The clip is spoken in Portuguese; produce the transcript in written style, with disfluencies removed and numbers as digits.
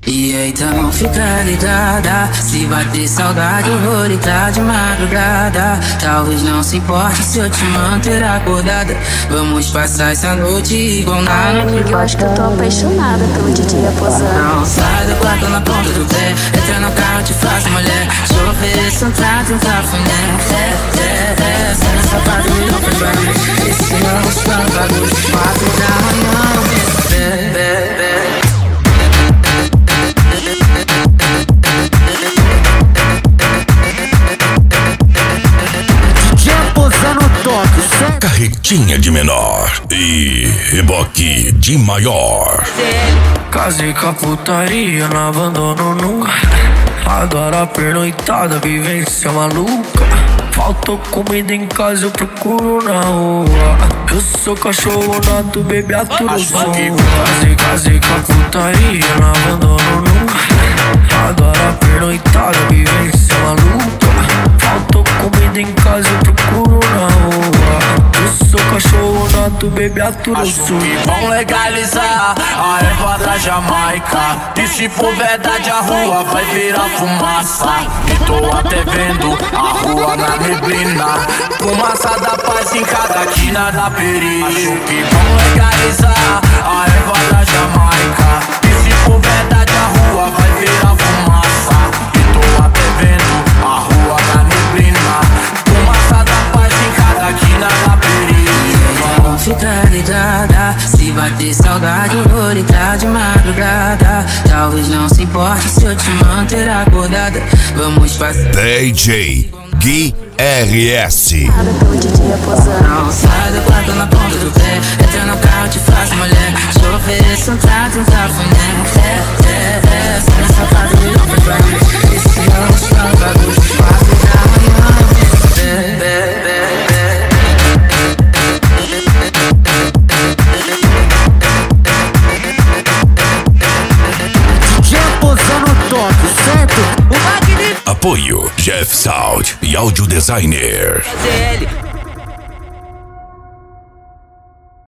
E então fica ligada, se bater saudade eu vou ligar de madrugada. Talvez não se importe se eu te manter acordada. Vamos passar essa noite igual nada. Amigo, eu acho que eu tô apaixonada pelo DJ Aposando. Não sai do quarto na ponta do pé, entra no carro, te faço mulher. Te ofereço um trato e um cafuné. Sai na sapato e não faz barulho. Esse não gosta do bagulho. 4 da manhã, Carretinha de menor e reboque de maior. Casei com a putaria, não abandono nunca. Agora a pernoitada, vivência maluca. Faltou comida em casa, eu procuro na rua. Eu sou cachorro nato, bebê aturo o som. Casei com a putaria, não abandono nunca. Agora a pernoitada, vivência maluca. Faltou comida em casa, eu procuro na rua. Eu sou cachorro nato, bebê aturo o som. Vão legalizar a erva da Jamaica. E se for verdade a rua vai virar fumaça. E tô até vendo a rua na neblina. Fumaça da paz em cada quina da perigo. Acho que vão legalizar a erva da Jamaica. E se for verdade a rua vai virar fumaça. E tô até vendo a rua na neblina. Fumaça da paz em cada quina da perigo. fica ligada, se bater saudade eu vou ligar de madrugada. Talvez não se importe se eu te manter acordada. Vamos passar DJ Gui RS. Não sai do quarto na ponta do pé, entra no carro, te faço mulher. Te ofereço um trato e um cafuné. Sai na sapato e não faz barulho. Esse não está no bagulho. 4 da manhã, Apoio Jeff Sound e Audio Designer.